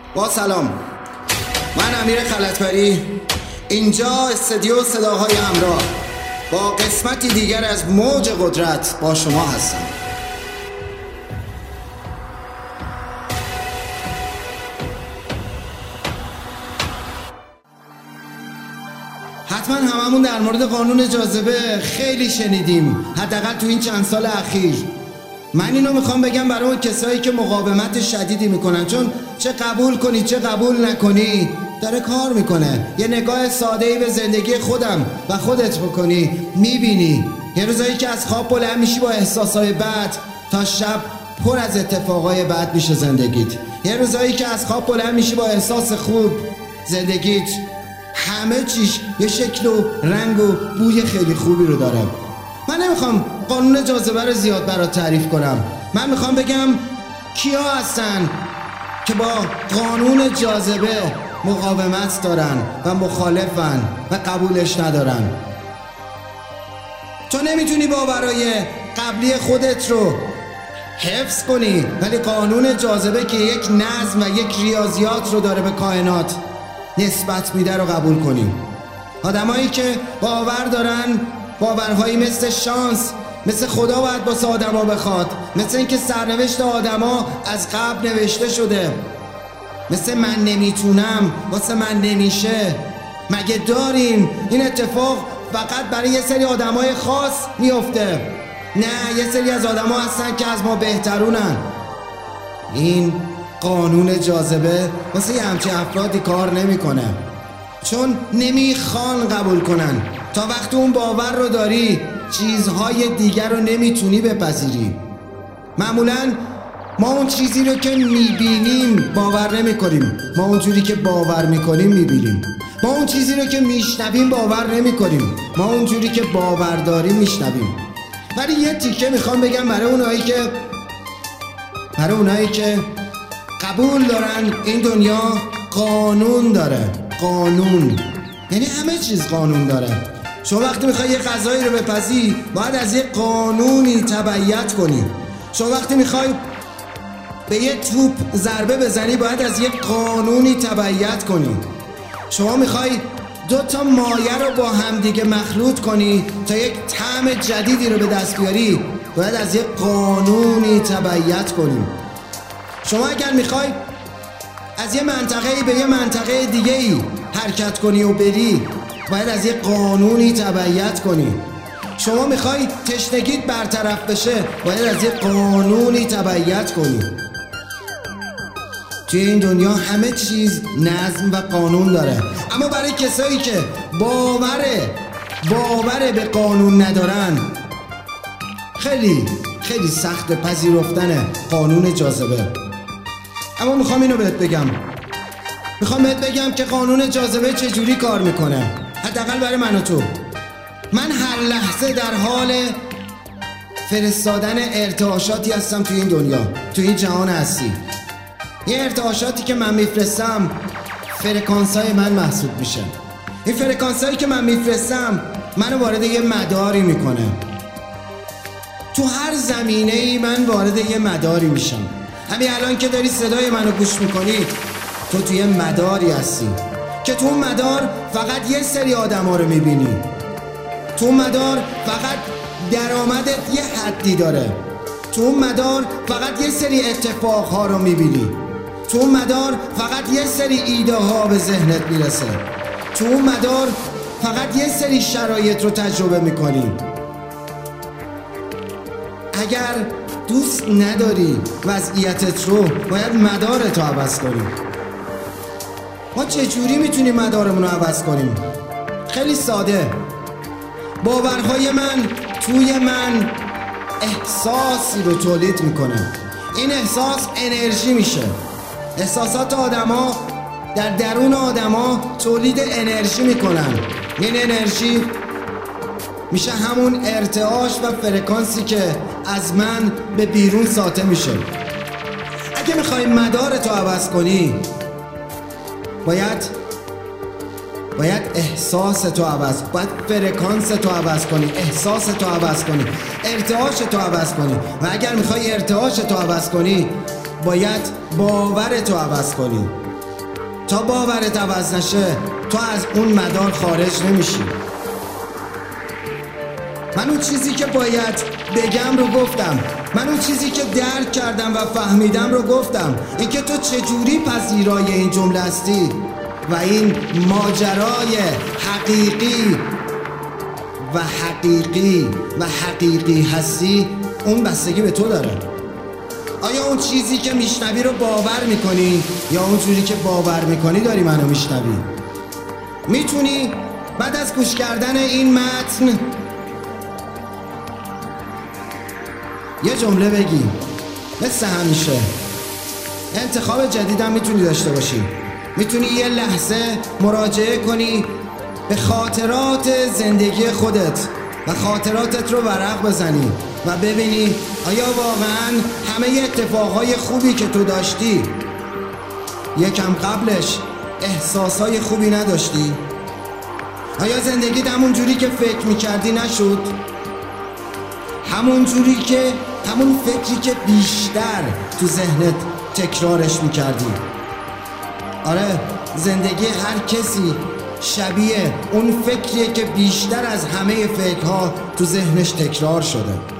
با سلام، من امیر خلطبری، اینجا استودیو صداهای همراه با قسمتی دیگر از موج قدرت با شما هستم. حتما هممون در مورد قانون جاذبه خیلی شنیدیم، حداقل تو این چند سال اخیر. من اینو میخوام بگم برای اون کسایی که مقاومت شدیدی میکنن، چون چه قبول کنی چه قبول نکنی داره کار میکنه. یه نگاه ساده‌ای به زندگی خودم و خودت بکنی، میبینی یه روزایی که از خواب بلند میشی با احساسای بد تا شب پر از اتفاقای بد میشه زندگیت. یه روزایی که از خواب بلند میشی با احساس خوب، زندگیت همه چیش یه شکل و رنگ و بوی خیلی خوبی رو داره. من نمیخوام قانون جاذبه رو زیاد برات تعریف کنم. من میخوام بگم کیا هستن که با قانون جاذبه مقاومت دارن و مخالفن و قبولش ندارن. تو نمیتونی باورای قبلی خودت رو حفظ کنی، ولی قانون جاذبه که یک نظم و یک ریاضیات رو داره به کائنات نسبت میده رو قبول کنی. آدمایی که باور دارن باورهایی مثل شانس، مثل خدا باید واسه آدما بخواد، مثل اینکه سرنوشت آدما از قبل نوشته شده، مثل من نمیتونم واسه من نمیشه. مگه داریم این اتفاق فقط برای یه سری آدمای خاص میفته؟ نه، یه سری از آدما هستن که از ما بهترونن. این قانون جاذبه واسه یه همچین افرادی کار نمیکنه، چون نمیخوان قبول کنن. تا وقتی اون باور رو داری چیزهای دیگر رو نمیتونی بپذیری. معمولاً ما اون چیزی رو که میبینیم باور نمیکنیم، ما اون جوری که باور میکنیم میبینیم. ما اون چیزی رو که میشنویم باور نمیکنیم، ما اون جوری که باور داریم میشنویم. ولی یه تیکه میخوام بگم برای اونایی که قبول دارن این دنیا قانون داره. قانون یعنی همه چیز قانون داره. شما وقتی میخوای یه غذایی رو بپزی باید از یه قانونی تبعیت کنی. شما وقتی میخوای به یه توپ ضربه بزنی باید از یه قانونی تبعیت کنی. شما میخوای 2 مایه رو با همدیگه مخلوط کنی تا یک طعم جدیدی رو به دست بیاری باید از یه قانونی تبعیت کنی. شما اگر میخوای از یه منطقه‌ای به یه منطقه دیگه‌ای حرکت کنی و بری باید از یه قانونی تبعیت کنی. شما میخوای تشنگیت برطرف بشه باید از یه قانونی تبعیت کنی. توی این دنیا همه چیز نظم و قانون داره، اما برای کسایی که باور به قانون ندارن خیلی سخت پذیرفتن قانون جاذبه. اما میخوام اینو بهت بگم، که قانون جاذبه چجوری کار میکنه. حداقل برای من و تو. من هر لحظه در حال فرستادن ارتعاشاتی هستم توی این دنیا، توی این جهان هستی. این ارتعاشاتی که من میفرستم فرکانس‌های من محسوب میشه. این فرکانس‌هایی که من میفرستم منو وارد یه مداری میکنه. تو هر زمینه‌ای من وارد یه مداری میشم. همین الان که داری صدای منو گوش میکنی تو توی مداری هستی که تو اون مدار فقط یه سری آدما رو میبینی. تو اون مدار فقط درآمدت یه حدی داره. تو اون مدار فقط یه سری اتفاقها رو میبینی. تو اون مدار فقط یه سری ایده ها به ذهنت میرسه. تو اون مدار فقط یه سری شرایط رو تجربه میکنی. اگر دوست نداری وضعیتت رو باید مدارت رو عوض کنی. ما چجوری میتونیم مدارمون رو عوض کنیم؟ خیلی ساده. باورهای من توی من احساسی رو تولید میکنه. این احساس انرژی میشه. احساسات آدما در درون آدما تولید انرژی میکنن. این انرژی میشه همون ارتعاش و فرکانسی که از من به بیرون ساطع میشه. اگه میخوای مدارتو عوض کنی باید احساستو عوض، باید فرکانستو عوض کنی، احساستو عوض کنی، ارتعاشتو عوض کنی. و اگر میخوای ارتعاشتو عوض کنی باید باورتو عوض کنی. تا باورت عوض نشه تو از اون مدار خارج نمیشی. من اون چیزی که باید بگم رو گفتم، من اون چیزی که درک کردم و فهمیدم رو گفتم. اینکه تو چجوری پذیرای این جمله هستی و این ماجرای حقیقی هستی، اون بستگی به تو داره. آیا اون چیزی که میشنوی رو باور میکنی یا اون جوری که باور میکنی داری منو میشنوی؟ میتونی بعد از گوش کردن این متن یه جمله بگی، مثل همیشه انتخاب جدیدم میتونی داشته باشی. میتونی یه لحظه مراجعه کنی به خاطرات زندگی خودت و خاطراتت رو ورق بزنی و ببینی آیا واقعا همه اتفاقهای خوبی که تو داشتی یکم قبلش احساسهای خوبی نداشتی؟ آیا زندگیت همون جوری که فکر میکردی نشد؟ همون فکری که بیشتر تو ذهنت تکرارش میکردی. آره، زندگی هر کسی شبیه اون فکریه که بیشتر از همه فکرها تو ذهنش تکرار شده.